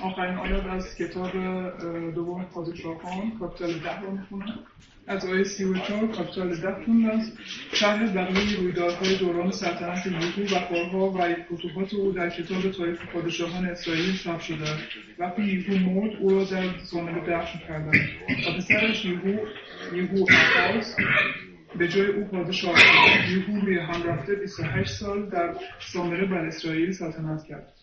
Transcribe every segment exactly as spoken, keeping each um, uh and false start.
آخرین آیات از کتاب دوم پادشاهان کاپیتال ده رو میخونم. از آیه سی و چهار کاپیتال ده خوندم. شرح بقیه رویدادهای دوران سلطنت یهو و کارها و فتوحات او در کتاب تاریخ پادشاهان اسرائیل ثبت شده. وقتی یهو مرد او را در سامره دفن کردند و پسرش یهو یهو آخاز به جای او پادشاه شد. یهو روی هم رفته بیست و هشت سال در سامره بر اسرائیل سلطنت کرد.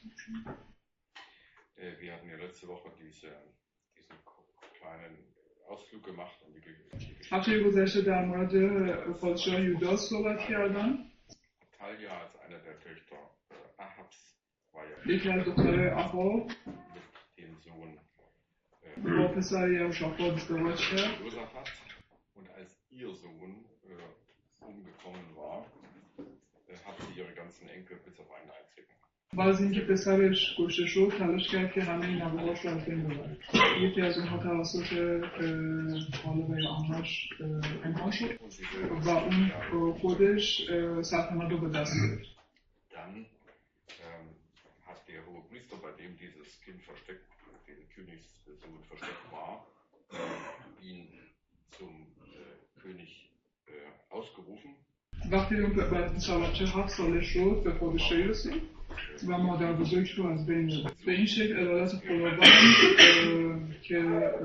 Wir hatten ja letzte Woche diese, diesen kleinen Ausflug gemacht und die Geschichte. هفته گذشته در مورد پادشاه یودا صحبت کردم. Talja als einer der Töchter Ahabs war ja یکی از دخترای اهاب mit dem Sohn با پسر یهوشافاط ازدواج کرد. Josaphat und als ihr Sohn äh, umgekommen war, äh, hat sie ihre ganzen Enkel bis auf einen einzigen. باز اینکه پسرش کشته شد تلاش کرد که همه این نوه‌هاش رو از بین ببره. یکی از اونها توسط خاله آنهاش امها شد و اون خودش سلطنت رو به دست گرفت. Dann ähm, hat der hohe Priester, bei dem dieses Kind versteckt, der Königssohn versteckt war, äh, ihn zum äh, König äh, ausgerufen. وقتی اون بچه هفت ساله شد به پادشاهی رسید و مادر بزرگش رو از بین برد. به این شکل عدالت خداوند که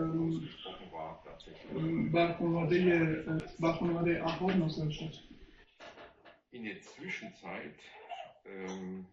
بر خانواده بر خانواده اهاب نازل شد. In der Zwischenzeit, ähm,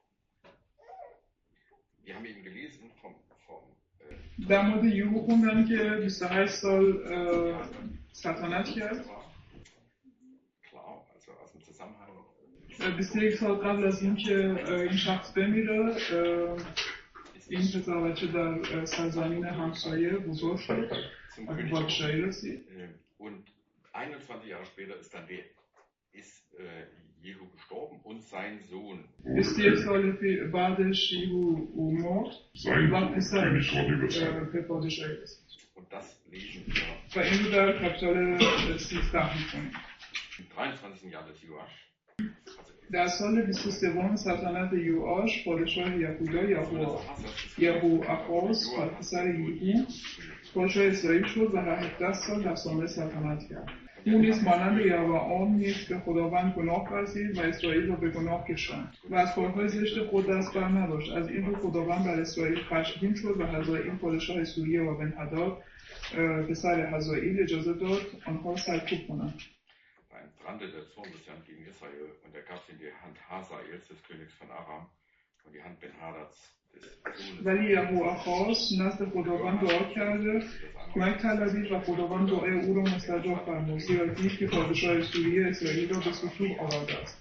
wir haben eben gelesen vom, vom äh, در مورد یهو خوندم که بیست و هشت سال سلطنت کرد. klar, also aus dem Zusammenhang. بیست و یک سال قبل از اینکه این شخص بمیره این پسر بچه در سرزمین همسایه بزرگ شد و به پادشاهی رسید. Und einundzwanzig Jahre später ist dann der ist äh, Jehu gestorben und sein Sohn. بیست و یک سال بعدش یهو مرد و پسرش به پادشاهی رسید. Und das lesen wir. و این رو در کاپیتال سیزده می‌خونیم. Im dreiundzwanzigsten Jahr des Joasch. در سال بیست و سوم سلطنت یوآش پادشاه یهودا یهو یهو آخاز پسر یهو پادشاه اسرائیل شد و هفده سال در سامره سلطنت کرد. او نیز مانند یروعام نیز به خداوند گناه ورزید و اسرائیل را به گناه کشاند و از کارهای زشت خود دست بر نداشت. از این رو خداوند بر اسرائیل خشمگین شد و حزائیل پادشاه سوریه و بنهداد پسر حزائیل اجازه داد آنها را سرکوب کنند. Brande der Zorn des Herrn gegen Israel und er gab sie in die Hand Hazaels, des Königs von Aram, und die Hand Ben-Hadads, des Sohnes. ولی یهوآخاز نزد خداوند دعا کرده کمک طلبید و خداوند دعای او را مستجاب فرمود زیرا دید که پادشاه سوریه اسرائیل را به ستوه آورده است.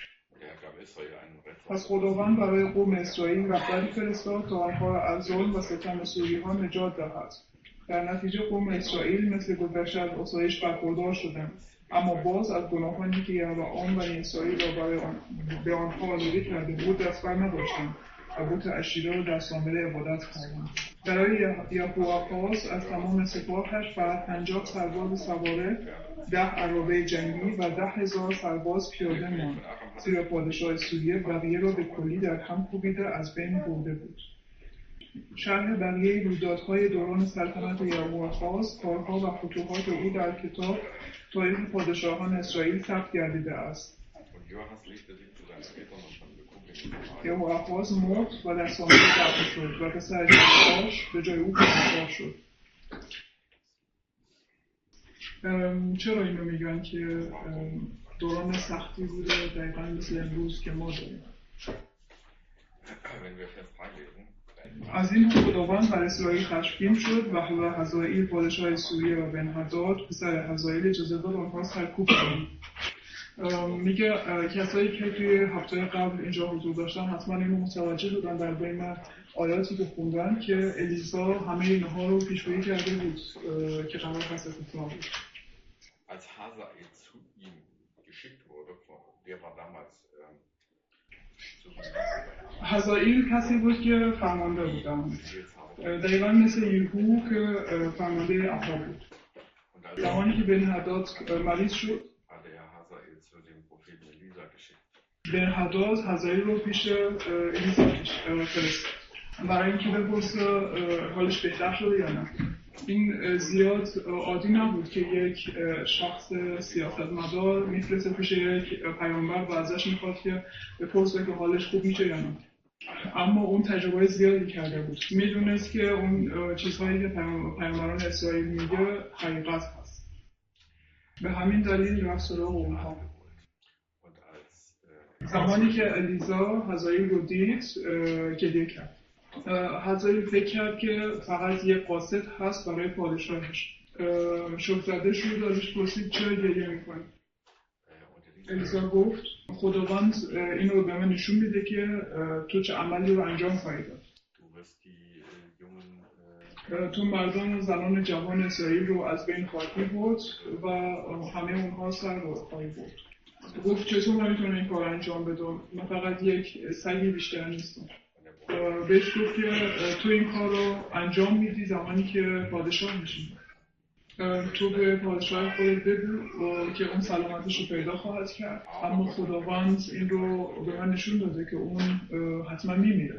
پس خداوند برای قوم اسرائیل رهبری فرستاد تا آنها را از ظلم و ستم سوری‌ها نجات دهد. در نتیجه قوم اسرائیل مثل گذشته از آسایش برخوردار شدند، اما باز از گناهانی که یروعام بنی اسرائیل را برای آن به آنها آلوده کرده بود دست بر نداشتند و بت اشیره را در سامره عبادت کردند. برای یهوآخاز از تمام سپاهش فقط پنجاه سرباز سواره، ده عرابه جنگی و ده هزار سرباز پیاده ماند، زیرا پادشاه سوریه بقیه را به کلی در هم کوبیده از بین برده بود. شرح بقیه رویدادهای دوران سلطنت یهوآخاز، کارها و فتوحات او در کتاب تاریخ پادشاهان اسرائیل ثبت گردیده است. یهوآخاز مرد و در سامره دفن شد و پسرش یوآش به جای او پادشاه شد. چرا اینو میگن که دوران سختی بوده دقیقاً مثل امروز که ما داریم؟ از این خداوند بر اسرائیل خشمگین شد و حزائیل پادشاه سوریه و بنهداد پسر حزائیل اجازه داد آنها سرکوب کنند. میگه کسایی که توی هفته قبل اینجا حضور داشتن حتما اینو متوجه شدن در بین آیاتی که خوندن که الیزا همه اینها رو پیشگویی کرده بود که قرار هست اتفاق بیفته. Als Hazael zu ihm geschickt wurde, der war damals حزائیل کسی بود که فرمانده بودن دقیقا مثل یهو که فرمانده اهاب بود. زمانی که بنهداد مریض شد بنهداد حزائیل رو پیش الیزا فرستاد. برای اینکه بپرسه حالش بهتر شده یا نه. این زیاد عادی نبود که یک شخص سیاستمدار میفرسته پیش یک پیامبر و ازش میخواد که بپرسه که حالش خوب میشه یا نه. اما اون تجربه زیادی کرده بود، میدونست که اون چیزهایی که پیامبران اسرائیل میگه حقیقت هست. به همین دلیل رفت سراغ اونها. زمانی که الیزا حزائیل رو دید گریه کرد. حزائیل فکر کرد که فقط یک قاصد هست برای پادشاهش. شوک‌زده شد و ازش پرسید چرا گریه میکنی؟ الیزا گفت خداوند این رو به من نشون میده که تو چه عملی رو انجام خواهی داد. تو مردان و زنان جوان اسرائیل رو از بین خواهی برد و همه اونها سر رو خواهی برد. گفت چطور من میتونم این کار انجام بدم؟ من فقط یک سگی بیشتر نیستم. بهش گفت که تو این کار رو انجام میدی زمانی که پادشاه میشی. تو به پادشاه خودت بگو که اون سلامتش رو پیدا خواهد کرد، اما خداوند این رو به من نشون داده که اون حتما میمیره.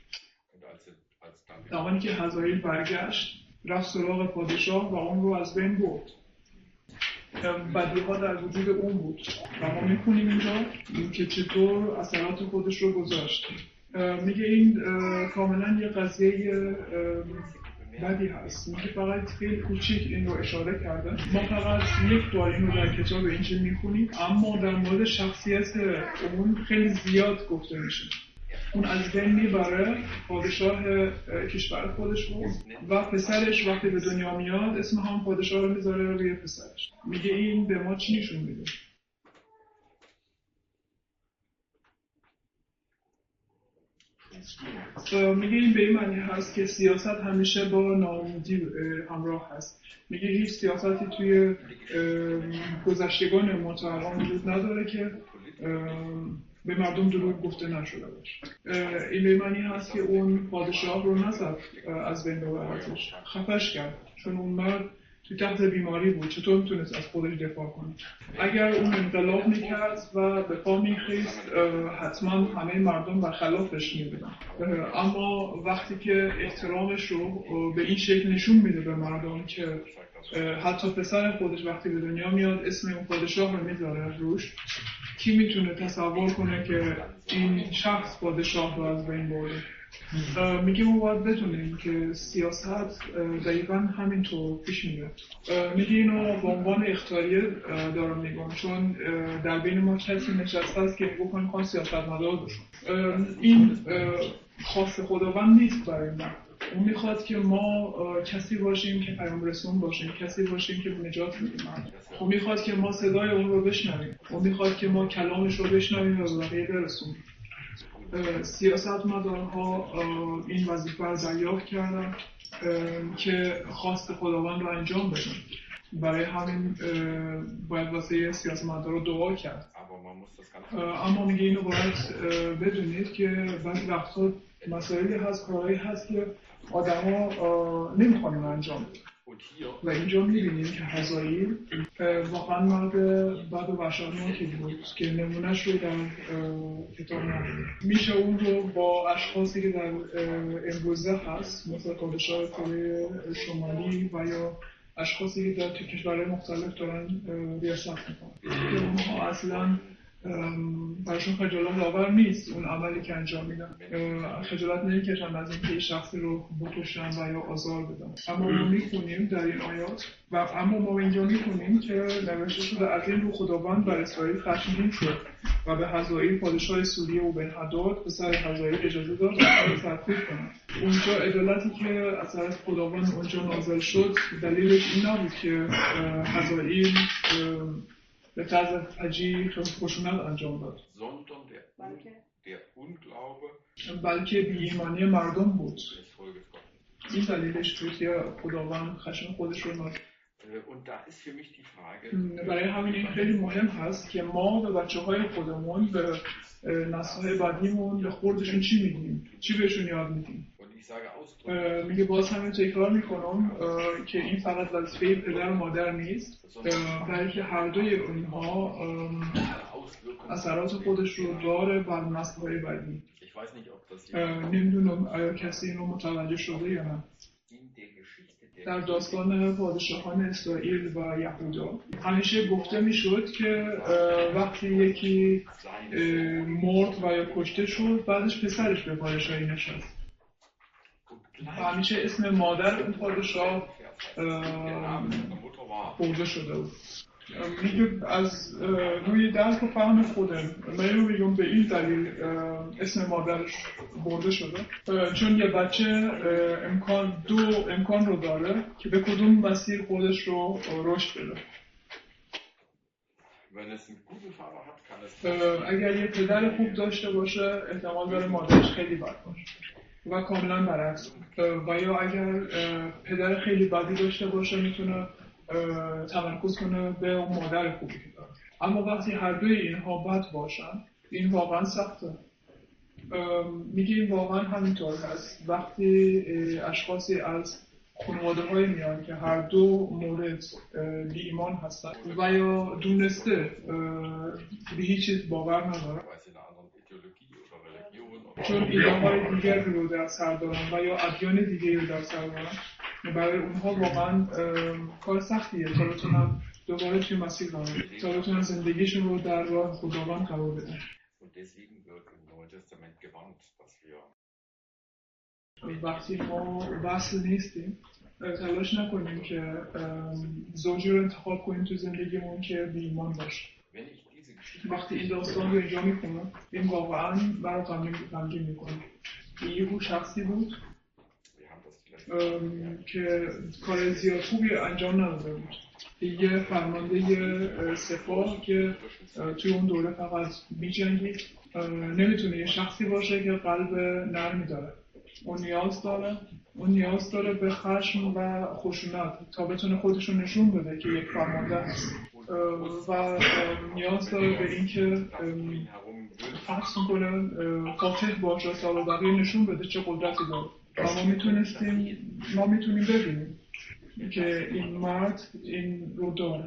زمانی که حزائیل برگشت رفت سراغ پادشاه و اون رو از بین برد. بدیها در وجود اون بود و ما میخونیم اینجا که چطور اثرات خودش رو گذاشت. میگه این کاملا یه قضیه بدی هست. میگه فقط خیلی کوچیک این رو اشاره کرده. ما فقط یک بار این رو در کتاب انجیل میخونیم، اما در مورد شخصیت اون خیلی زیاد گفته میشه. اون از بین میبره پادشاه کشور خودش رو و پسرش وقتی به دنیا میاد اسم هم پادشاه رو میذاره روی پسرش. میگه این به ما چی نشون میده؟ میگه این به این معنی هست که سیاست همیشه با ناامیدی همراه هست. میگه هیچ سیاستی توی گذشتگان ما تا الان وجود نداره که به مردم دروغ گفته نشده باشه. این به معنی هست که اون پادشاه رو نزد از بین ببرتش، خفش کرد چون اون مرد توی تحت بیماری بود. چطور میتونست از خودش دفاع کنه؟ اگر اون انقلاب میکرد و به پا میخیست حتما همه مردم برخلافش میبودن. اما وقتی که احترامش رو به این شکل نشون میده به مردم که حتی پسر خودش وقتی به دنیا میاد اسم اون پادشاه رو میذاره روش، کی میتونه تصور کنه که این شخص پادشاه رو از بین برده؟ میگه ما باید بدونیم که سیاست دقیقا همینطور پیش میره. میگه اینو به عنوان اختیاریه دارم میگم، چون در بین ما کسی نشسته است که بکنیم خواه سیاست مدار بشون. این خاص خداوند نیست برای من. اون میخواد که ما کسی باشیم که پیام رسون باشیم، کسی باشیم که نجات میدیم. اون میخواد که ما صدای اون رو بشنویم، اون میخواد که ما کلامش رو بشنویم و به بقیه برسونیم. سیاستمدارها این وظیفه رو دریافت کردن که خواست خداوند رو انجام بدن. برای همین باید واسه سیاستمدارها دعا کرد. اما میگه اینو باید بدونید که بعضی وقتا مسائلی هست، کارهایی هست که آدما نمیخوان انجام بدن. و اینجا میبینیم که حزائیل واقعا مرد بد و وحشتناکی بود که نمونهش رو در کتاب نداریم. میشه اون رو با اشخاصی که در امروزه هست مثل پادشاه کره شمالی و یا اشخاصی که در کشورهای مختلف دارن ریاست میکنن که اونها اصلا براشون خجالت آور نیست اون عملی که انجام میدن. خجالت نمیکشن از اینکه شخصی رو بکشن و یا آزار بدن. اما ما میخونیم در این آیات و اما ما اینجا میخونیم که نوشته شده از این رو خداوند بر اسرائیل خشمگین شد و به حزائیل پادشاه سوریه و بن حداد پسر حزائیل اجازه داد که تدبیر کنند. اونجا عدالتی که از طرف خداوند اونجا نازل شد دلیلش این نبود که حزائیل به طرز عجیب خشونت انجام داد، بلکه بی‌ایمانی مردم بود. این دلیلش بود که خداوند خشم خودش رو نازل. برای همین این خیلی مهم هست که ما به بچه های خودمون، به نسل‌های بعدیمون به خوردشون چی میگیم، چی بهشون یاد میدیم. میگه باز همین تکرار میکنم که این فقط وظیفه پدر و مادر نیست، بلکه هر دوی اونها اثرات خودش رو داره بر نسل‌های بعدی. Ich weiß nicht, ob das نمیدونم آیا کسی اینو متوجه شده یا نه. در داستان پادشاهان اسرائیل و یهودا همیشه گفته میشد که وقتی یکی مرد و یا کشته شد بعدش پسرش به پادشاهی نشست. همیشه اسم مادر اون پادشاه برده شده بود. میگه از روی درک و فهم خودم من میگم به این دلیل اسم مادرش برده شده چون یه بچه امکان دو امکان رو داره که به کدوم مسیر خودش رو رشد بده. اگر یه پدر خوب داشته باشه احتمال داره مادرش خیلی بد باشه و کاملا برعکس، و یا اگر پدر خیلی بدی داشته باشه میتونه تمرکز کنه به اون مادر خوبی که داره. اما وقتی هر دوی اینها بد باشن این واقعا سخته. میگه این واقعا همینطور هست وقتی اشخاصی از خانواده های میان که هر دو مورد بی ایمان هستن و یا دونسته به هیچ چیز باور ندارن چون ایده های دیگر رو در سر دارن و یا ادیان دیگری رو در سر دارن، برای اونها واقعا کار سختیه تا بتونن دوباره توی مسیر قرار بدن، تا بتونن زندگیشون رو در راه خداوند قرار بدن. وقتی ما وصل نیستیم تلاش نکنیم که زوجی رو انتخاب کنیم تو زندگیمون که بی ایمان باشه. وقتی این داستان رو اینجا میکنم این واقعا برای غمگین میکنه. یهو شخصی بود که کار زیاد خوبی انجام نداده بود. یه فرمانده سپاه که توی اون دوره فقط میجنگید نمیتونه یه شخصی باشه که قلب نرمی داره. اون نیاز داره اون نیاز داره به خشم و خشونت تا بتونه خودشون نشون بده که یک فرمانده هست و نیاز داره به این که فرض کنه فاتح باشه تا به بقیه نشون بده چه قدرتی داره. و ما میتونستیم ما میتونیم ببینیم که این مرد این رو داره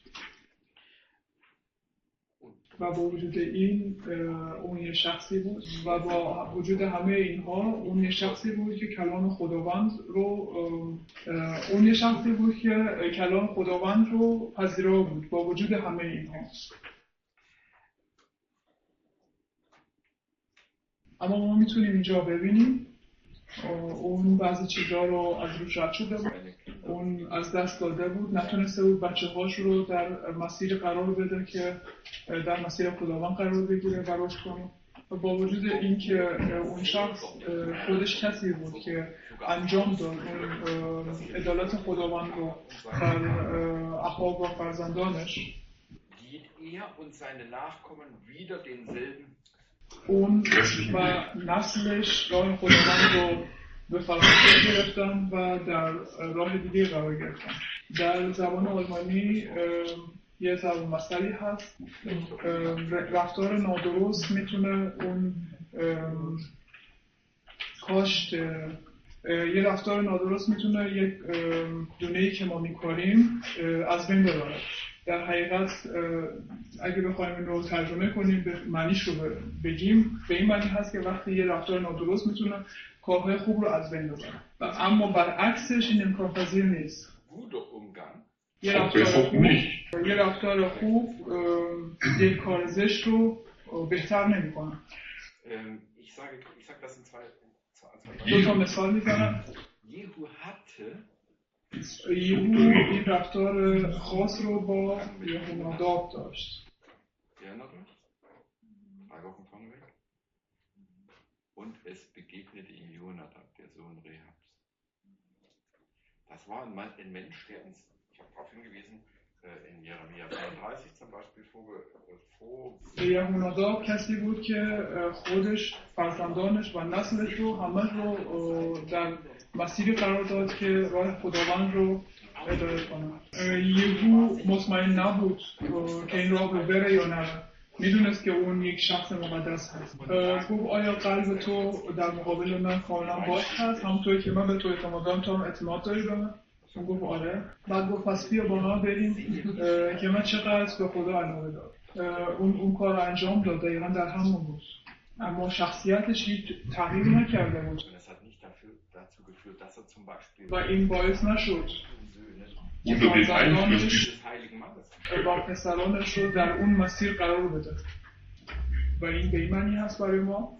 و با وجود این اون یه شخصی بود و با وجود همه اینها اون یه شخصی بود که کلام خداوند رو اون یه شخصی بود که کلام خداوند رو پذیرا بود با وجود همه اینها. اما ما میتونیم اینجا ببینیم اون بعضی چیزها رو از روش رد شده بود، اون از دست داده بود، نتونسته بود بچه هاش رو در مسیر قرار بده که در مسیر خداوند قرار بگیره و رشد کنه. با وجود این که اون شخص خودش کسی بود که انجام داد اون عدالت خداوند رو بر احباب و فرزندانش، اون و نسلش راه خداوند رو به فراموشی گرفتن و در راه دیگه قرار گرفتن. در زبان آلمانی یه زبان مثلی هست، رفتار نادرست میتونه اون کاشت یه رفتار نادرست میتونه یک دونه‌ای که ما میکنیم از بین ببره. در حقیقت اگه بخوایم این رو ترجمه کنیم به معنیش رو بگیم به این معنی هست که وقتی یه رفتار نادرست میتونه کارهای خوب رو از بین ببره، اما برعکسش این امکان پذیر نیست. یه رفتار خوب یه رفتار خوب یک کار زشت رو بهتر نمی‌کنه. دو تا مثال میزنم. یهو این رفتار خاص رو با یهوناداب داشت. Und es begegnete ihm Jonadab, der Sohn Rehabs. Das war ein Mensch, der uns, ich habe darauf hingewiesen, in Jeremia dreiunddreißig zum Beispiel vor یهوناداب کسی بود که خودش، فرزندانش و نسلش رو همه رو در مسیری قرار داد که راه خداوند رو هدایت کنه. یهو مطمئن نبود که این راه رو بره یا نه، میدونست که اون یک شخص مقدس هست. گفت آیا قلب تو در مقابل من کاملا باز هست همونطوری که من به تو اعتماد دارم، تو اعتماد داری به من؟ اون گفت آره. بعد گفت پس بیا با ما بریم که من چقدر به خدا علاقه دارم. اون اون کار رو انجام داد دقیقا در همون روز. اما شخصیتش هیچ تغییری نکرده بود Und es hat nicht dafür, dazu geführt, dass er zum Beispiel و این باعث نشد Söhne unter den فرزندانش Einfluss des heiligen Mannes. با پسرانش رو در اون مسیر قرار بده و این به این معنی هست برای ما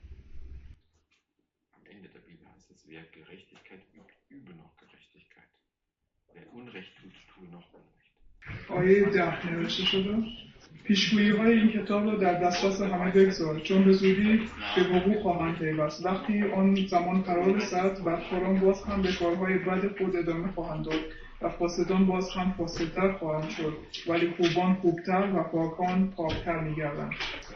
Am Ende der Bibel heißt es, wer Gerechtigkeit übt, übe noch Gerechtigkeit. Wer Unrecht tut, tue noch Unrecht. آیه ده نوشته شده پیشگویی های این کتاب رو در دسترس همه بگذار چون به زودی به وقوع خواهند پیوست وقتی آن زمان قرار رسد بدکاران باز هم به کارهای بد خود ادامه خواهند داد و فاسدان باز هم فاسدتر خواهند شد ولی خوبان خوبتر و پاکان پاکتر می‌گردند.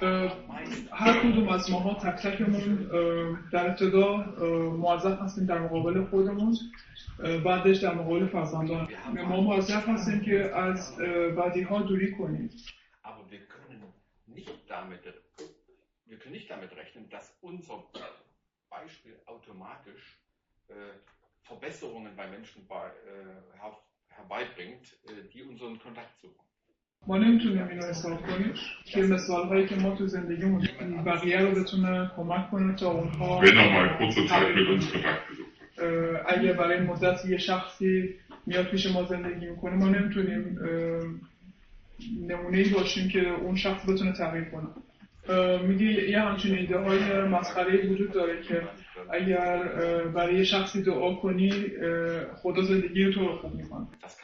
هر کدوم از ماها تک تکمون در ابتدا موظف هستیم در مقابل خودمون بعدش در مقابل فرزندان ما موظف هستیم که از بدی‌ها دوری کنیم. Aber wir können nicht damit, wir können nicht damit rechnen, dass unser Beispiel automatisch äh, Verbesserungen bei Menschen bei, äh, her, herbeibringt, äh, die unseren Kontakt suchen. ما نمیتونیم اینو حساب کنیم که مثالهایی که ما تو زندگیمون بقیه رو بتونه کمک کنه تا اونها wenn er mal kurze Zeit mit uns Kontakt gesucht hat. اگه برای مدت یه شخصی میاد پیش ما زندگی میکنه ما نمیتونیم نمونه‌ای باشیم که اون شخص بتونه تغییر کنه. میگه یه همچین ایده های مسخره‌ای وجود داره که اگر برای شخصی دعا کنی خدا زندگی تو رو خوب میکنه.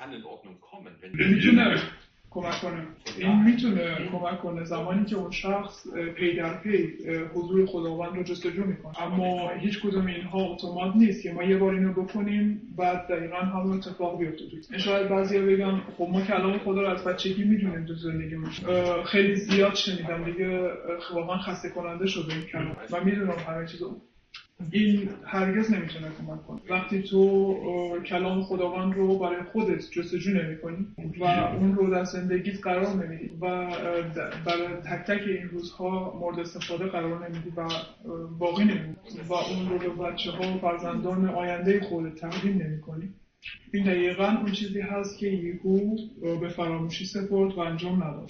میتونه کمک کنه. این میتونه کمک کنه زمانی که اون شخص پی در پی حضور خداوند رو جستجو میکنه. اما هیچ کدوم اینها اتومات نیست که ما یه بار اینو بکنیم بعد دقیقاً همون اتفاق بیفته. شاید بعضیا بگن خب ما کلام خدا رو از بچگی میدونیم تو زندگیمون. خیلی زیاد شنیدم دیگه واقعا خسته کننده شده این کلام. من میدونم همه چیزو. این هرگز نمیتونه کمک کنه. وقتی تو کلام خداوند رو برای خودت جستجو نمی‌کنی و اون رو در زندگیت قرار نمیدی و برای تک تک این روزها مورد استفاده قرار نمیدی و باقی نمیدی و اون رو به بچه‌ها و فرزندان آینده خودت تقدیم نمی‌کنی، این دقیقاً اون چیزی هست که یهو به فراموشی سپرد و انجام نداد.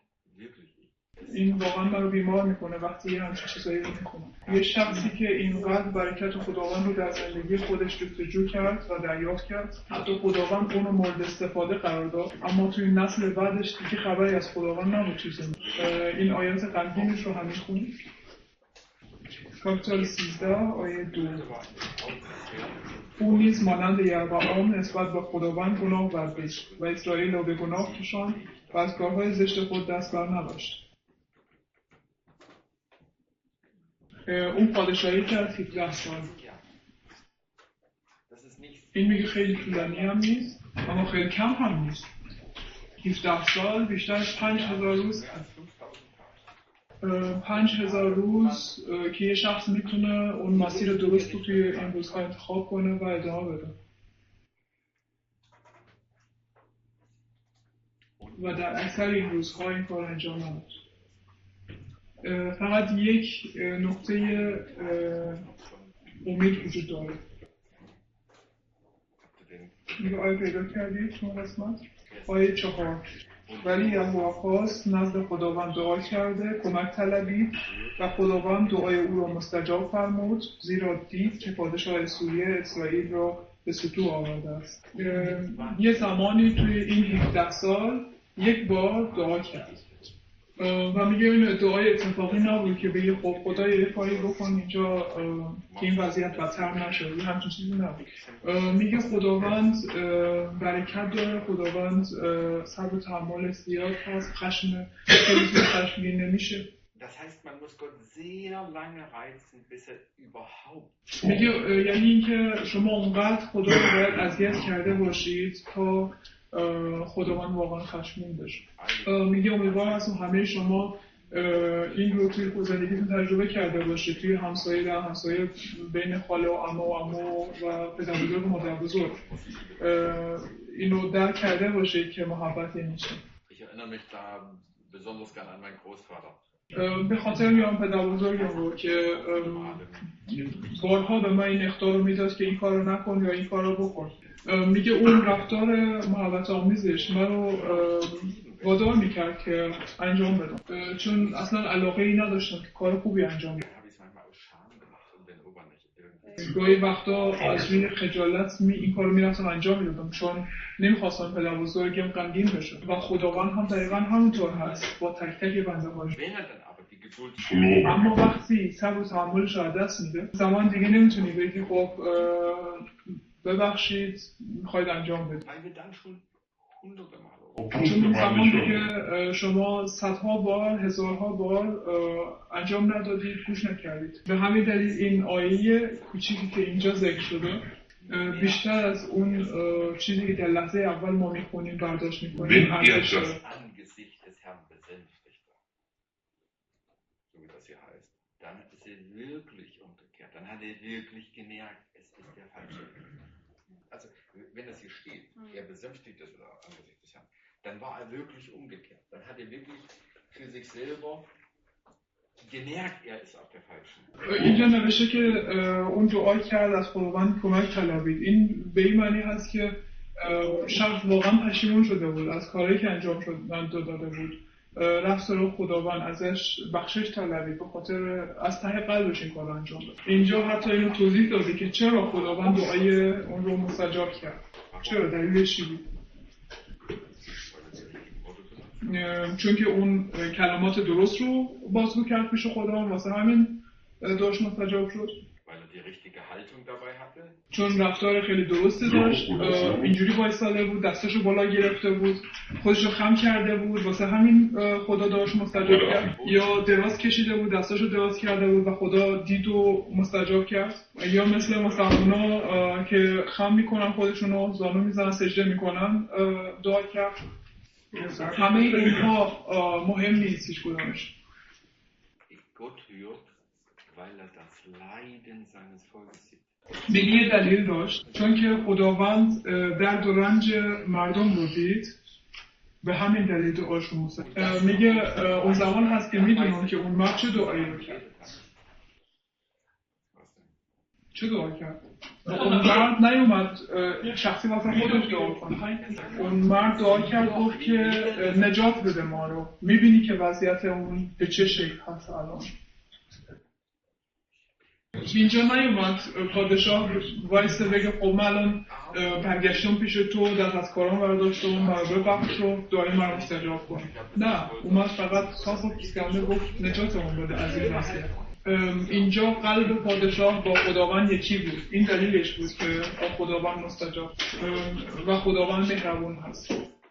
این واقعا منو بیمار میکنه وقتی یه همچین چیزایی رو میکنم. یه شخصی که اینقدر برکت خداوند رو در زندگی خودش جستجو کرد و دریافت کرد، حتی خداوند اون رو مورد استفاده قرار داد، اما توی نسل بعدش دیگه خبری از خداوند نبود چیزی. این آیات غمگینش رو هم میخونیم. کاپیتال سیزده آیه دو. او نیز مانند یربعام نسبت به خداوند گناه ورزید و اسرائیل را به گناه کشاند و از کارهای زشت خود دست بر نداشت. اون پادشاهی کرد هفده سال. این میگه خیلی طولانی هم نیست اما خیلی کم هم نیست. هفده سال بیشتر از پنج هزار روز پنج هزار روز که یه شخص میتونه اون مسیر درست رو توی این روزها انتخاب کنه و ادامه بده و در اکثر این روزها این کار انجام نمید. فقط یک نقطه امید وجود داره. میگه آیه پیدا کردید چون قسمت؟ آیه چهار. ولی یهوآخاز نزد خداوند دعا کرده کمک طلبید و خداوند دعای او را مستجاب فرمود زیرا دید که پادشاه سوریه اسرائیل را به سطوح آورده است. یه زمانی توی این هفده سال یک بار دعا کرد و میگه این دعای اتفاقی نبود که بگه خب خدای یه کاری بکن اینجا که این وضعیت بدتر نشه، این همچین چیزی نبود. میگه خداوند برکت داره، خداوند صبر و تحمل زیاد هست، خشم خیلی خشمگین نمیشه. Das heißt, man muss Gott sehr lange reizen, bis er überhaupt. میگه یعنی اینکه شما اونقدر خدا رو باید اذیت کرده باشید تا خداوند واقعا خشمگین بشه. میگه امیدوار هستم همه شما این رو توی زندگیتون تجربه کرده باشید، توی همسایه در همسایه بین خاله و عمو و عمو و پدر بزرگ و مادر بزرگ اینو درک کرده باشید که محبت یعنی چی. Ich erinnere mich da besonders gern an meinen Großvater. به خاطر میام پدر بزرگم رو که بارها به من این اخطار رو میداد که این کار رو نکن یا این کار رو بکن. میگه اون رفتار محبت آمیزش من رو وادار میکرد که انجام بدن، چون اصلا علاقه ای نداشتن که کار خوبی انجام بدن. گاهی وقتا از روی خجالت می این کارو میرفتم انجام میدادم، چون نمیخواستم پدر بزرگم غمگین بشه و خداوند هم دقیقا همونطور هست با تک تک بنده هاش. اما وقتی صبر و تحملش رو دست میده، زمان دیگه نمیتونی بگی خب ببخشید میخواید انجام بدید، چون اون زمان دیگه شما صدها بار هزارها بار انجام ندادید، گوش نکردید. به همین دلیل این آیه کوچیکی که اینجا ذکر شده بیشتر از اون چیزی که در لحظه اول ما میخونیم برداشت میکنیم ارزش داره. Dann ist er wirklich umgekehrt. Dann hat er wirklich gemerkt, es ist der falsche Weg. Also, wenn das hier steht, er besänftigt es oder angesichts des Herrn, dann war er wirklich umgekehrt. Dann hat er wirklich für sich selber gemerkt, er ist auf der falschen. اینجا نوشته که اون دعا کرد از خداوند کمک طلبید. این به این معنی هست که شخص واقعا پشیمون شده بود از کاری که انجام شد داده بود. رفت سراغ خداوند، ازش بخشش طلبید به خاطر از ته قلبش این کار انجام داد. اینجا حتی اینو توضیح داده که چرا خداوند دعای اون رو مستجاب کرد. چرا؟ دلیلش چی بود؟ چون که اون کلمات درست رو بازگو کرد پیش خداوند، واسه همین دعاش مستجاب شد. چون رفتار خیلی درستی داشت، اینجوری وایساده بود، دستاشو بالا گرفته بود، خودشو خم کرده بود، واسه همین خدا دعاش مستجاب کرد. یا دراز کشیده بود، دستاشو دراز کرده بود و خدا دید و مستجاب کرد. یا مثل مسلمانا که خم میکنن خودشونو، زانو میزنن، سجده میکنن، دعا کرد. همه اینها مهم نیست هیچ کدومش. میگه یه دلیل داشت، چون که خداوند درد و رنج مردم رو دید، به همین دلیل دعاش رو مستجاب. میگه اون زمان هست که میدونم که اون مرد چه دعایی رو کرد. چه دعا کرد؟ اون مرد نیومد شخصی واسه خودش دعا کنه. اون مرد دعا کرد گفت که نجات بده ما رو. میبینی که وضعیت اون به چه شکل هست الان. اینجا نیومد پادشاه وایسته بگه خب من الان برگشتم پیش تو، دست از کارام برداشتم، مرا ببخش رو دعای من رو مستجاب کن. نه، اومد فقط خواست بسکنده گفت نجاتمون بده از این وضعیت. اینجا قلب پادشاه با خداوند یکی بود. این دلیلش بود که خداوند مستجاب و خداوند مهربون هست.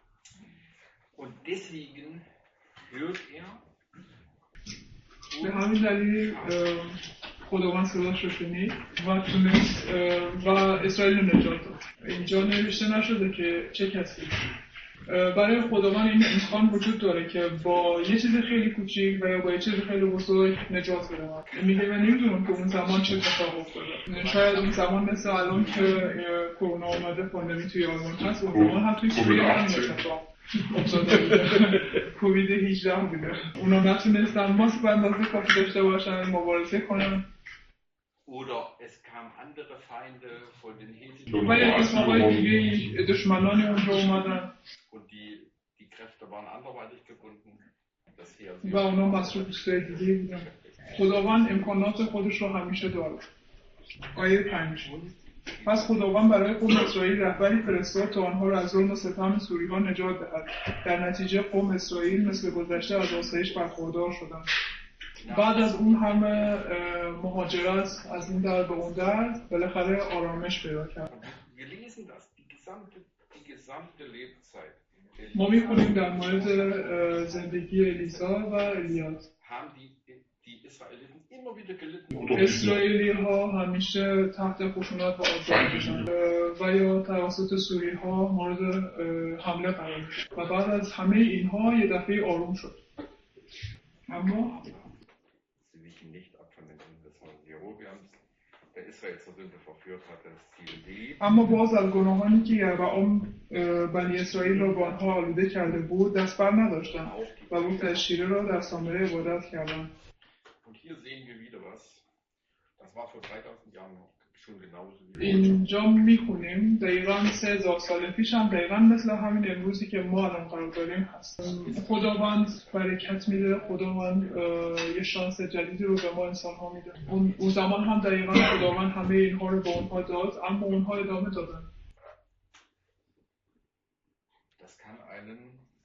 به همین دلیل خداوند صداش رو شنید و تونست و اسرائیل رو نجات داد. اینجا نوشته نشده که چه کسی. برای خداوند این امکان وجود داره که با یه چیز خیلی کوچیک و یا با یه چیز خیلی بزرگ نجات بده. میگه من نمیدونم که اون زمان چه اتفاق افتاده. شاید اون زمان مثل الان که کرونا اومده، پاندمی توی آلمان هست، اون زمان هم توی سوریه هم اتفاق افتاده بود. کووید هجده بوده. اونا نتونستن ماسک به اندازه کافی داشته باشن، مبارزه کنن. Oder es kamen andere Feinde von den Hethitern. و یا اتفاقای دیگه دشمنانی اونجا اومدن. Und die die Kräfte waren anderweitig gebunden. Das Heer و اونا مصروف چیزای دیگه بودن. خداوند امکانات خودش رو همیشه داره. آیه پنج. پس خداوند برای قوم اسرائیل رهبری فرستاد تا آنها را از ظلم و ستم سوری‌ها نجات دهد. در نتیجه قوم اسرائیل مثل گذشته از آسایش برخوردار شدند. بعد از اون همه مهاجرت از این در به اون در، بالاخره آرامش پیدا کرد. ما می‌خونیم در مورد زندگی الیسا و الیاس. اسرائیلی ها همیشه تحت خشونت و آزار میشن و یا توسط سوری ها مورد حمله قرار میشن و بعد از همه اینها یه دفعه آروم شد. اما اما باز از گناهانی که یربعام بنی اسرائیل را با آنها آلوده کرده بود دست بر نداشتند و بت شیره را در سامره عبادت کردند. Und hier sehen wir wieder was, das war vor dreitausend Jahren noch اینجا میخونیم دقیقاً سه هزار سال پیش هم دقیقاً مثل همین امروزی که ما الان قرار داریم هست. خداوند برکت میده، خداوند یه شانس جدیدی رو به ما انسان ها میده. اون, اون زمان هم دقیقاً خداوند همه اینها رو به اونها داد، اما اونها ادامه دادن. Das kann einen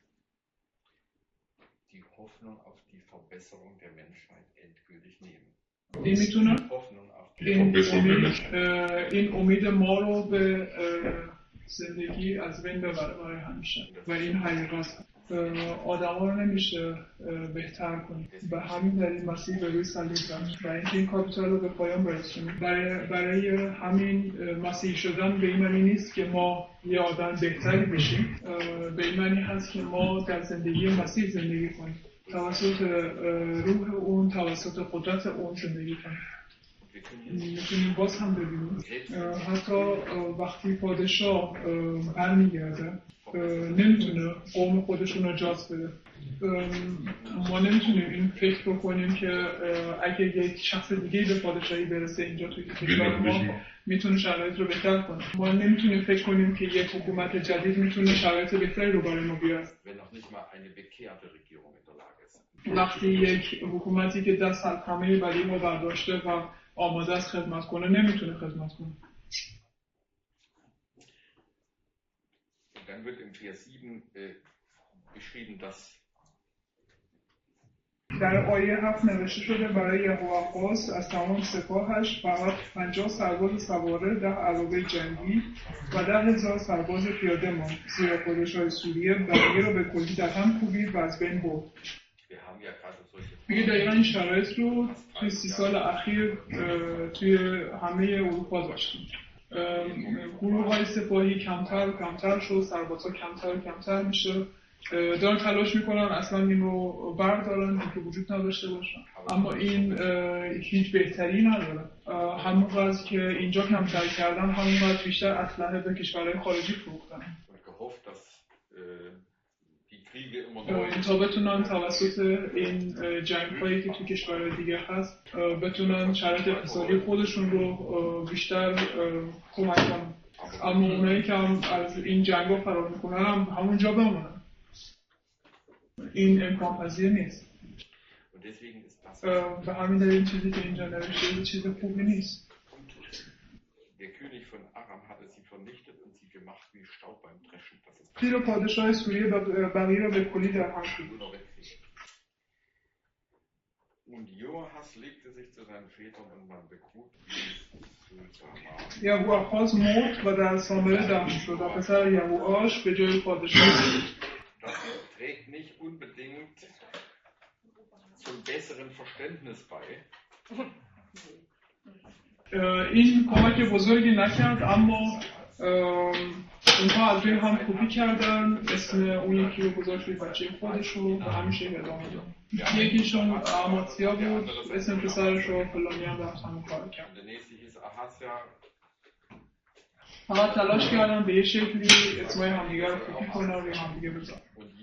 die Hoffnung auf die Verbesserung der Menschheit endgültig nehmen. این میتونه این امید, این امید ما رو به زندگی از بین ببره برای همیشه و این حقیقت آدم ها رو نمیشه بهتر کنید. به همین دلیل مسیح به روی صلیب رفت و اینکه این کاپیتال رو به پایان برسونیم. برای, برای همین مسیح شدن به این معنی نیست که ما یه آدم بهتری بشیم، به این معنی هست که ما در زندگی مسیح زندگی کنیم، توسط روح اون، توسط قدرت اون زندگی کنیم. میتونیم باز هم ببینیم حتی وقتی پادشاه برمیگرده نمیتونه قوم خودشون رو جاز بده. ما نمیتونیم این فکر بکنیم که اگه یک شخص دیگه به پادشاهی برسه اینجا توی کشور ما میتونه شرایط رو بهتر کنه. ما نمیتونیم فکر کنیم که یک حکومت جدید میتونه شرایط بهتری رو برای ما بیاره. وقتی یک حکومتی که دست از همه بدی رو برداشته و آماده است خدمت کنه نمیتونه خدمت کنه. Dann wird im Vers sieben äh, beschrieben, dass در آیه هفت نوشته شده برای یهوآخاز از تمام سپاهش فقط پنجاه سرباز سواره، ده عرابه جنگی و ده هزار سرباز پیاده ماند، زیرا پادشاه سوریه بقیه را به کلی در هم کوبید و از بین برد. میگه دقیقا این شرایط رو توی سی سال اخیر توی همه اروپا داشتیم. گروه های سپاهی کمتر و کمتر شد، سربازها کمتر و کمتر میشه، دارن تلاش میکنن اصلا این رو بردارن که وجود نداشته باشن، اما این هیچ بهتری نداره. همون قدر که اینجا کمتر کردن همون قدر بیشتر اسلحه به کشورهای خارجی فروختن تا بتونن توسط این جنگ هایی که تو کشورهای دیگه هست بتونن شرایط اقتصادی خودشون رو بیشتر کمک کنن. اما اونایی که هم از این جنگ ها فرار میکنن هم همونجا بمونن. این امکان پذیر نیست. به همین دلیل چیزی که اینجا نوشته چیز خوبی نیست. پیر پادشاه سوریه بقیه را به کلی در هم کوبید. یهوآخاز مرد و در سامره دفن شد و پسر یهوآش به جای پادشاه شد. این کمک بزرگی نکرد، اما اونها از روی هم کوبی کردن، اسم اون یکی رو گذاشت روی بچه خودش رو و همیشه ادامه داد. یکیشون آماتسیا بود، اسم پسرش رو فلانی هم رفت همون کار کرد. فقط تلاش کردن به یه شکلی اسمای همدیگر رو کوبی کنن و روی همدیگه بزن.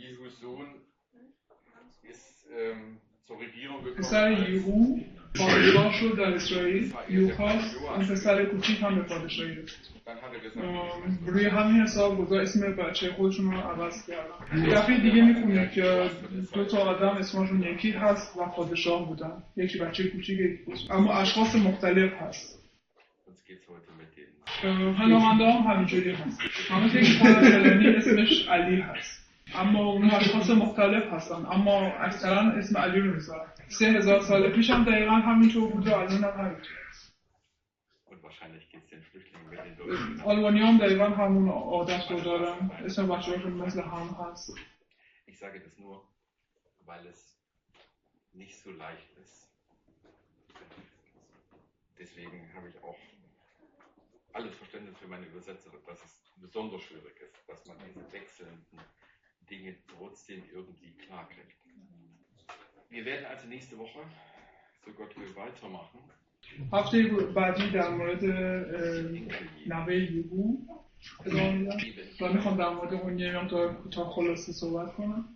پسر یهو پادشاه شد در اسرائیل. یوحاس اون پسر کوچیک هم به پادشاهی رسید. روی همین حساب گذار اسم بچه خودشون رو عوض کردن. دفعه دیگه میخونیم که دو تا آدم اسمشون یکی هست و پادشاه بودن، یکی بچه کوچیک یکی کوچیک، اما اشخاص مختلف هست. هنامنده هم همینجوری هست. همه یک فلانی اسمش علی هست، اما اون اشخاص مختلف هستن، اما اکثرا اسم علی رو میذارن. سه هزار سال پیش هم دقیقا همینطور بود و الان هم همینطور. آلبانی هم دقیقا همون عادت رو دارن، اسم بچه هاشون مثل هم هست. Ich sage das nur, weil es nicht so leicht ist. Deswegen habe ich auch alles Verständnis für meine Übersetzerin, dass es besonders schwierig ist, dass man diese wechselnden Dinge trotzdem irgendwie klar kriegt. Wir werden also nächste Woche, so Gott will, weitermachen. هفته بعدی در مورد نوه یهو ادامه میدم و میخوام در مورد اون یه مقدار کوتاه خلاصه صحبت کنم.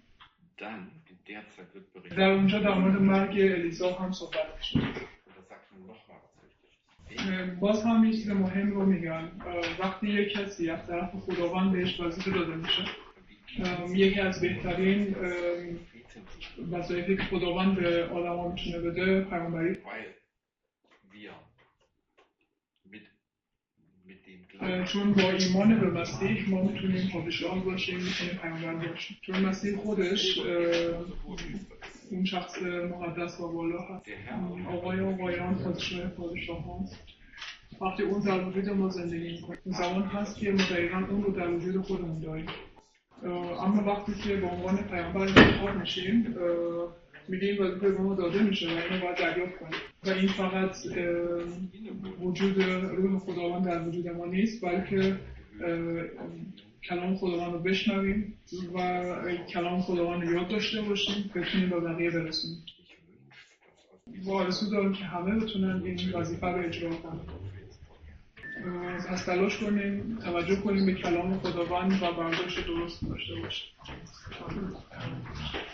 در اونجا در مورد مرگ الیزا هم صحبت میشه. باز هم یه چیز مهم رو میگن. وقتی یک کسی از طرف خداوند بهش وظیفه داده میشه، یکی از بهترین وظایفی که خداوند به آدما میتونه بده پیامبری. چون با ایمان به مسیح ما میتونیم پادشاه باشیم، میتونیم پیامبر باشیم، چون مسیح خودش اون شخص مقدس و بالا هست، آقای آقایان، پادشاه پادشاهان. وقتی اون در وجود ما زندگی میکنه، زمان هست که ما دقیقا اون رو در وجود خودمون داریم. اما وقتی که به عنوان پیامبر انتخاب میشیم، میگیم وظیفه به ما داده میشه و اینو باید دریافت کنیم و این فقط وجود روح خداوند در وجود ما نیست، بلکه کلام خداوند رو بشنویم و کلام خداوند رو یاد داشته باشیم، بتونیم به بقیه برسونیم. و آرزو دارم که همه بتونن این وظیفه رو اجرا کنن. پس تلاش کنیم، توجه کنیم به کلام خداوند و برداشت درست داشته باشیم.